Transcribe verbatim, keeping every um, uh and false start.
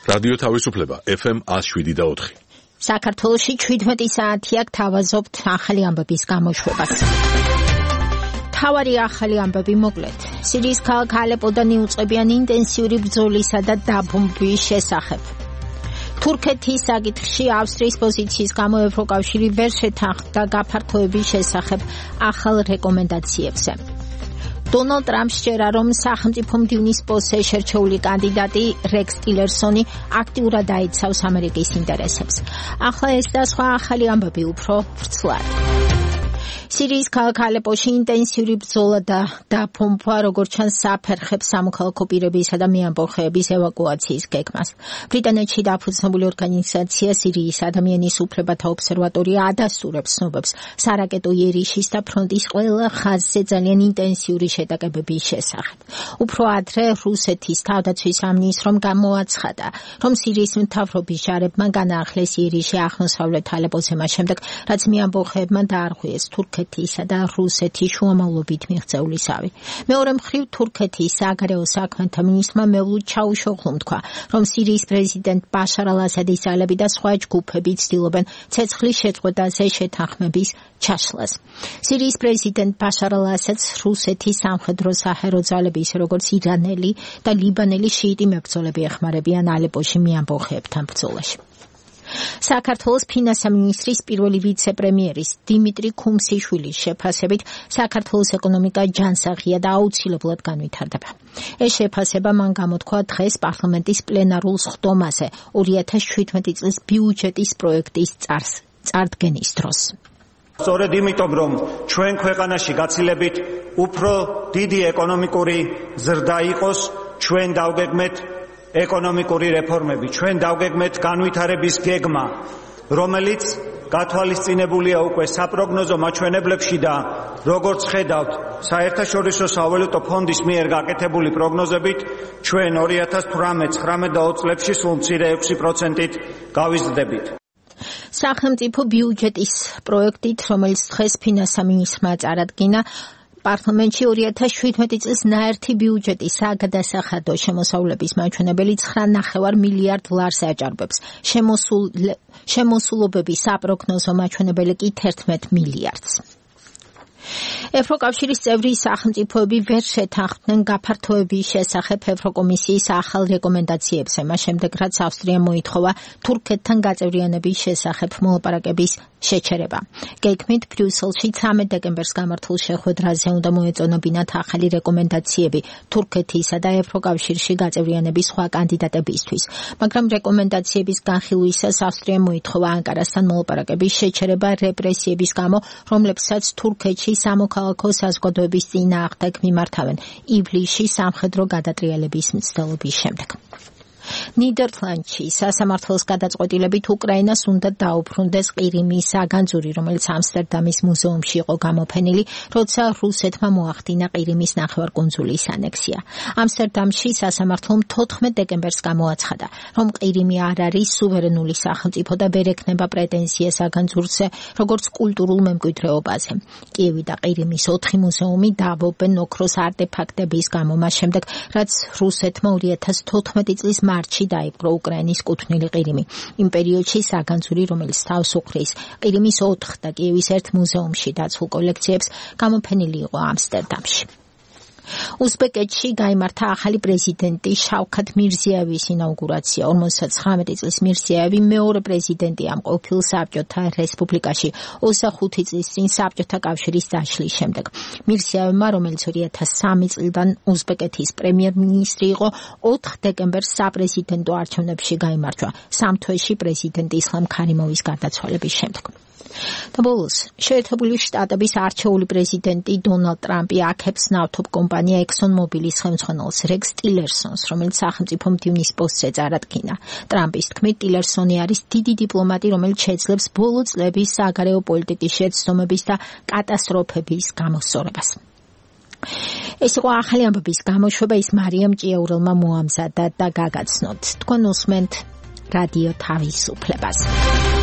რადიო თავისუფლება ეფ ემ one oh seven და four. საქართველოში შვიდმეტი საათი აქ თავაზობთ ახალი ამბების გამოშვებას. თავარი ახალი ამბები მოკლედ. სირიის ქალაქ ალეპოდან იუწყებიან ინტენსიური ბრძოლისა და დაბომბვის შესახებ. თურქეთის საკითხში ავსტრიის პოზიციის გამო ევროკავშირი ვერ შეთანხმდა გაფართოების შესახებ ახალ რეკომენდაციებზე. დონალდ ტრამპს სჯერა, რომ სახელმწიფო მდივნის პოსტზე შერჩეული კანდიდატი რექს ტილერსონი აქტიურად აიცავს ამერიკის ინტერესებს. ახლა ეს და სხვა ახალი ამბები უფრო ვრცლად. სირიის ქალაქ ალეპოში ინტენსიური ბრძოლა და დაბომბვა როგორც ჩანს საფერხებს სამოქალაქო პირებისა და მეამბოხეების ევაკუაციის გეგმას. ბრიტანეთში დაფუძნებული ორგანიზაცია სირიის ადამიანის უფლებათა ობსერვატორია ადასტურებს ცნობებს სარაკეტო იერიშის და ფრონტის ყველა ხაზზე ძალიან ინტენსიური შეტაკებების შესახებ. უფრო ადრე რუსეთის თავდაცვის სამინისტრომ გამოაცხადა, რომ სირიის მთავრობის ჯარებმა განაახლეს იერიში აღმოსავლეთ ალეპოზე მას შემდეგ, რაც მეამბოხეებმა დაარღვიეს თურქეთისა და რუსეთის შუამავლობით მიღწევლისავი. მეორე მხრივ თურქეთის საგარეო საქმეთა მინისტრმა მევლუდ ჩაუშოღლუმ თქვა, რომ სირიის პრეზიდენტ ბაშარ ალ-ასადის ძალები და სხვა ჯგუფები ცდილობენ ცეცხლის შეწყვეტაზე შეთანხმების ჩაშლას. სირიის პრეზიდენტ ბაშარ ალ-ასადს რუსეთის სამხედრო საჰერო ძალები, ისე როგორც ირანელი და ლიბანელი შიიტი მებრძოლები ეხმარებიან ალეპოში მეამბოხეებთან ბრძოლაში. საქართველოს ფინანსთა მინისტრის პირველი ვიცე-პრემიერის დიმიტრი ქუმსიშვილის შეფასებით საქართველოს ეკონომიკა ჯანსაღია და აუცილებლად განვითარდება. ეს შეფასება მან გამოთქვა დღეს პარლამენტის პლენარულ სხდომაზე ორი ათას შვიდმეტი წლის ბიუჯეტის პროექტის წარდგენის დროს. სწორედ იმიტომ, რომ ჩვენ ქვეყანაში გაცილებით უფრო დიდი ეკონომიკური ზრდა იყოს, ჩვენ დავგეგმეთ ეკონომიკური რეფორმები, ჩვენ დავგეგმეთ განვითარების გეგმა, რომელიც გათვალისწინებულია უკვე საპროგნოზო მაჩვენებლებში და როგორც ხედავთ, საერთაშორისო სავალუტო ფონდის მიერ გაკეთებული პროგნოზებით, ჩვენ ორი ათას თვრამეტ, ცხრამეტ და ოცი წლებში სულ მცირე ექვსი პროცენტით გავიზრდებით. სახელმწიფო ბიუჯეტის პროექტით, რომელიც დღეს ფინანსთა მინისტრმა წარადგინა, პარლამენტში ორი ათას შვიდმეტი წლის ნაერთი ბიუჯეტის საგადასახადო შემოსავლების მაჩვენებელი ცხრა ნახევარ მილიარდ ლარს აჭარბებს. შემოსულ შემოსულობების საპროგნოზო მაჩვენებელი კი თერთმეტ მილიარდს. ევროკავშირის წევრი სახელმწიფოები ვერ შეთანხმდნენ გაფართოების შესახებ ევროკომისიის ახალ რეკომენდაციებზე, მას შემდეგ რაც ავსტრიამ მოითხოვა თურქეთთან გაწევრიანების შესახებ მოლაპარაკების შეჩერება. გეგმით ბრიუსელში ცამეტ დეკემბერს გამართულ შეხვედრაზე უნდა მოეწონებინათ ახალი რეკომენდაციები თურქეთისა და ევროკავშირში გაწევრიანების სხვა კანდიდატებისთვის, მაგრამ რეკომენდაციების განხილვისას ავსტრიამ მოითხოვა ანკარასთან მოლაპარაკების შეჩერება რეპრესიების გამო, რომლებსაც თურქეთში სამოქალაქო საზოგადოების წინააღმდეგ მიმართავენ ივლისში სამხედრო გადატრიალების მცდელობის შემდეგ. ნიდერლანდში სასამართლოს გადაწყვეტილებით უკრაინას უნდა დაუბრუნდეს ყირიმის საგანძური, რომელიც ამსტერდამის მუზეუმში იყო გამოფენილი, როცა რუსეთმა მოახდინა ყირიმის ნახევარკუნძულის ანექსია. ამსტერდამში სასამართლომ თოთხმეტ დეკემბერს გამოაცხადა, რომ ყირიმი არ არის სუვერენული სახელმწიფო და ვერ ექნება პრეტენზია საგანძურზე, როგორც კულტურულ მემკვიდრეობაზე. კიევი და ყირიმის ოთხი მუზეუმი დააბობენ ოქროს არტეფაქტების გამო, მას შემდეგ, რაც რუსეთმა ორი ათას თოთხმეტი წლის მარტში დაიპყრო უკრაინის კუთვნილი ყირიმი. იმ პერიოდში საგანძური, რომელიც თავს უხრის ყირიმის ოთხ და კიევის ერთ მუზეუმში დაცულ კოლექციებს, გამოფენილი იყო ამსტერდამში. უზბეკეთში გაიმართა ახალი პრეზიდენტი შავქათ მირზიევის ინაუგურაცია. ორმოცდაცხრამეტი წლის მირზიევი მეორე პრეზიდენტია ამ ყოფილ საბჭოთა რესპუბლიკაში ოცდახუთი წლის წინ საბჭოთა კავშირის დაშლის შემდეგ. მირზიევმა, რომელიც ორი ათას სამი წლიდან უზბეკეთის პრემიერ-მინისტრი იყო, ოთხ დეკემბერს საპრეზიდენტო არჩევნებში გაიმარჯვა სამ თვეში პრეზიდენტ ისლამ ქარიმოვის გარდაცვალების შემდეგ. და ბოლოს, შეერთებული შტატების არჩეული პრეზიდენტი დონალდ ტრამპი აქებს ნავთობ კომპანია ექსონ მობილის ხელმძღვანელს რექს ტილერსონს, რომელიც სახელმწიფო მდივნის პოსტზე წარადგინა. ტრამპის თქმით, ტილერსონი არის დიდი დიპლომატი, რომელიც შეძლებს ბოლო წლების საგარეო პოლიტიკის შეცდომების და კატასტროფების გამოსწორებას. ეს იყო ახალი ამბების გამოშვება, ის მარიამ ჭიაურელმა მოამზადა და გაგაცნოთ. თქვენ უსმენთ რადიო თავისუფლებას.